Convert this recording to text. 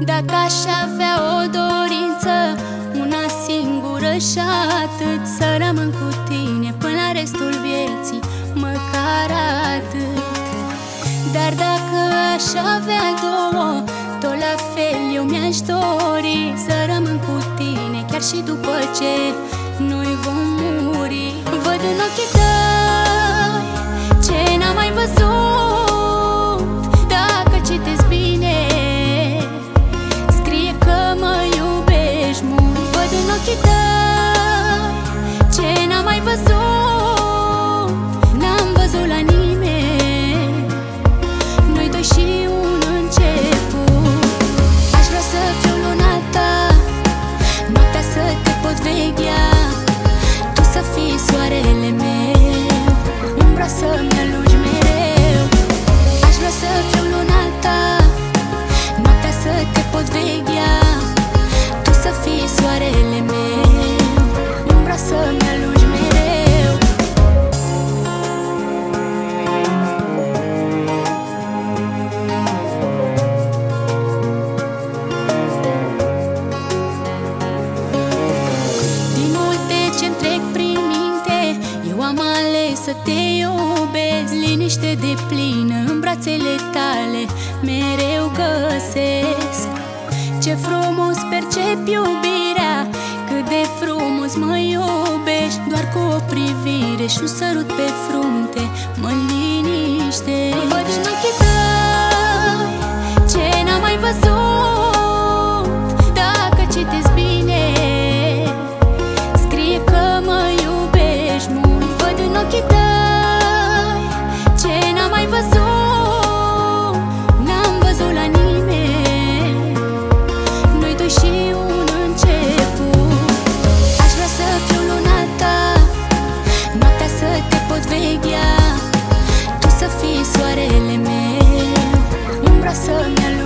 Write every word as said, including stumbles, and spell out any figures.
Dacă aș avea o dorință, una singură și atât, să rămân cu tine până la restul vieții, măcar atât. Dar dacă aș avea două, tot la fel eu mi-aș dori să rămân cu tine, chiar și după ce noi vom muri. Văd în ochii tăi ce n-am mai văzut. Dacă citesc bine, scrie că mă iubești mult. Văd în ochii tăi ce n-am mai văzut, n-am văzut la nimeni, noi doi și un început. Aș vrea să fiu luna ta, noaptea să te pot veghea, tu să fii soarele meu, umbra să-mi alungi mereu. Aș vrea să fiu luna ta, noaptea să te pot veghea, tu să fii soarele meu, umbra să-mi alungi mereu. Din multe ce-mi trec prin minte, eu am ales să te iubesc. Liniște deplină în brațele tale mereu găsesc. Ce frumos percep iubirea, cât de frumos mă iubești. Doar cu o privire și un sărut pe frunte mă liniște. Văd în ochii tăi ce n-am mai văzut. Dacă citesc bine, scrie că mă iubești mult. Văd în ochii tăi ce n-am mai văzut, n-am văzut la nimeni, noi doi și un început. Aș vrea să fiu luna ta, noaptea să te pot veghea, tu să fii soarele meu, umbra să-mi alungi.